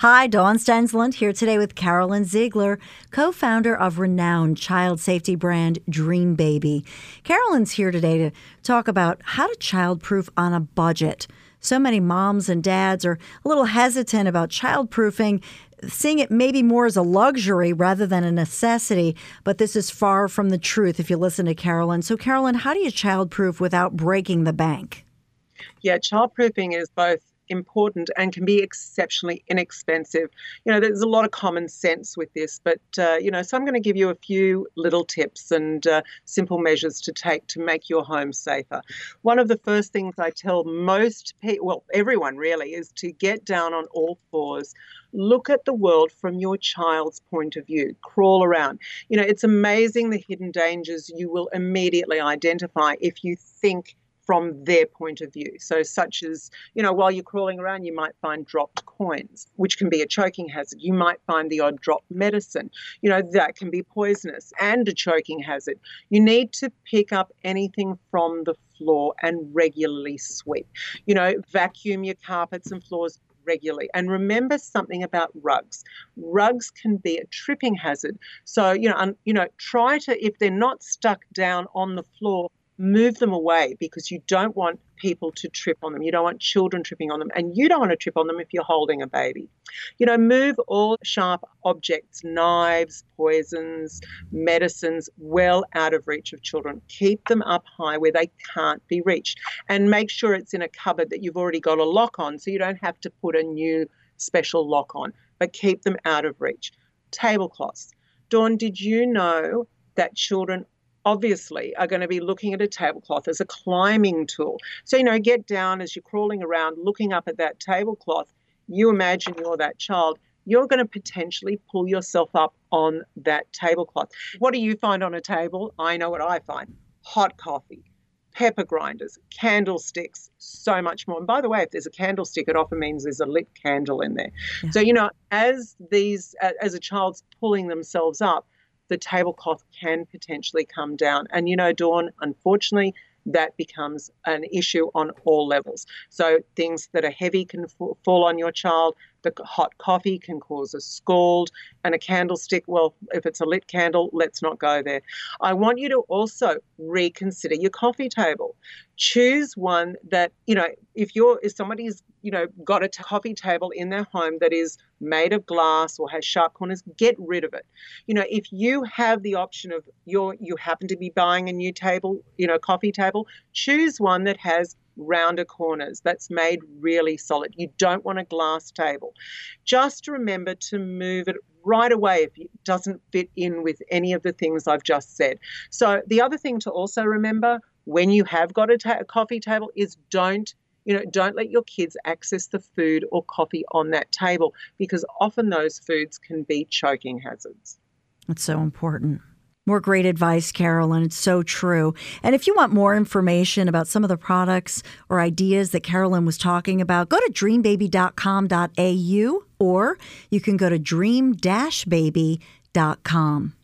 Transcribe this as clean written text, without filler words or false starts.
Hi, Dawn Stensland here today with Carolyn Ziegler, co-founder of renowned child safety brand Dream Baby. Carolyn's here today to talk about how to childproof on a budget. So many moms and dads are a little hesitant about childproofing, seeing it maybe more as a luxury rather than a necessity, but this is far from the truth if you listen to Carolyn. So Carolyn, how do you childproof without breaking the bank? Yeah, childproofing is both important and can be exceptionally inexpensive. There's a lot of common sense with this, but, so I'm going to give you a few little tips and simple measures to take to make your home safer. One of the first things I tell most people, well, everyone really, is to get down on all fours. Look at the world from your child's point of view. Crawl around. It's amazing the hidden dangers you will immediately identify if you think from their point of view. So such as, while you're crawling around, you might find dropped coins, which can be a choking hazard. You might find the odd dropped medicine. That can be poisonous and a choking hazard. You need to pick up anything from the floor and regularly sweep. Vacuum your carpets and floors regularly. And remember something about rugs. Rugs can be a tripping hazard. So, try to, if they're not stuck down on the floor, move them away, because you don't want people to trip on them. You don't want children tripping on them, and you don't want to trip on them if you're holding a baby. Move all sharp objects, knives, poisons, medicines, well out of reach of children. Keep them up high where they can't be reached, and make sure it's in a cupboard that you've already got a lock on, so you don't have to put a new special lock on, but keep them out of reach. Tablecloths. Dawn, did you know that children obviously are going to be looking at a tablecloth as a climbing tool? So, get down as you're crawling around, looking up at that tablecloth. You imagine you're that child. You're going to potentially pull yourself up on that tablecloth. What do you find on a table? I know what I find. Hot coffee, pepper grinders, candlesticks, so much more. And by the way, if there's a candlestick, it often means there's a lit candle in there. Yeah. So, as a child's pulling themselves up, the tablecloth can potentially come down. And, Dawn, unfortunately, that becomes an issue on all levels. So things that are heavy can fall on your child. The hot coffee can cause a scald, and a candlestick, well, if it's a lit candle, let's not go there. I want you to also reconsider your coffee table. Choose one that, if somebody's, got a coffee table in their home that is made of glass or has sharp corners, get rid of it. If you have the option of you happen to be buying a new table, coffee table, choose one that has rounder corners, that's made really solid. You don't want a glass table. Just remember to move it right away if it doesn't fit in with any of the things I've just said. So the other thing to also remember when you have got a coffee table is don't let your kids access the food or coffee on that table, because often those foods can be choking hazards. That's so important. More great advice, Carolyn. It's so true. And if you want more information about some of the products or ideas that Carolyn was talking about, go to dreambaby.com.au, or you can go to dream-baby.com.